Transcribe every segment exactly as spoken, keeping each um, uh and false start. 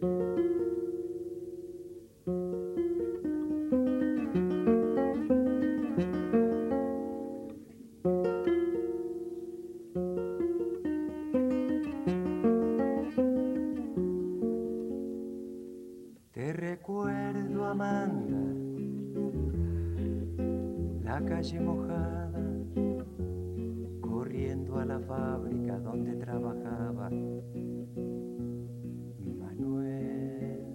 Te recuerdo, Amanda, la calle mojada, corriendo a la fábrica donde trabajaba Manuel.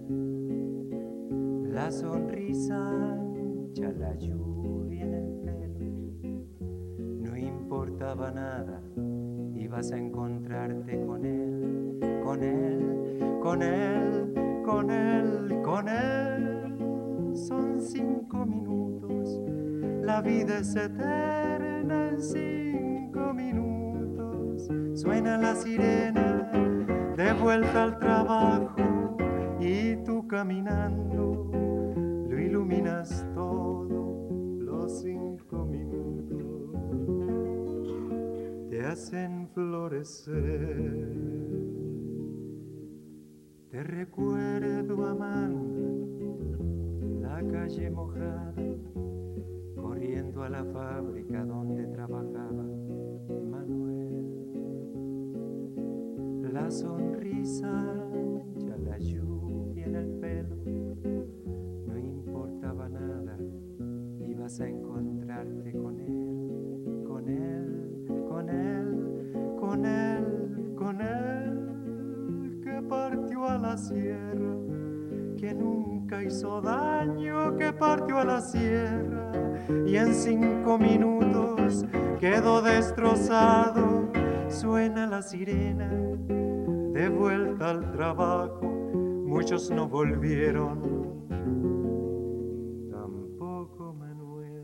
La sonrisa ancha, la lluvia en el pelo, no importaba nada, ibas a encontrarte con él, con él, con él, con él, con él. Son cinco minutos, la vida es eterna en cinco minutos. Suena la sirena de vuelta al trabajo y tú caminando lo iluminas todo. Los cinco minutos te hacen florecer. Te recuerdo, Amanda, la calle mojada, corriendo a la fábrica donde trabajaba Manuel. La sonrisa ancha, la lluvia en el pelo, no importaba nada, ibas a encontrarte con él, con él, con él, con él, con él, que partió a la sierra, que nunca hizo daño, que partió a la sierra y en cinco minutos quedó destrozado. Suena la sirena de vuelta al trabajo, muchos no volvieron, tampoco Manuel.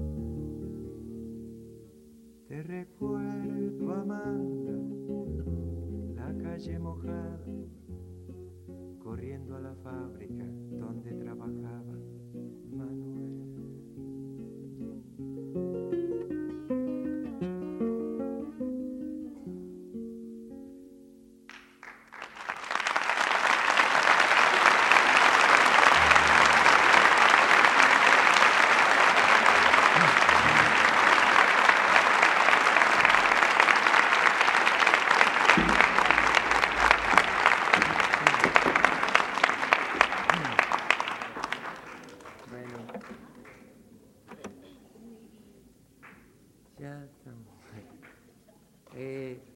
Te recuerdo, Amanda, la calle mojada, corriendo a la fábrica donde trabajaba Manuel.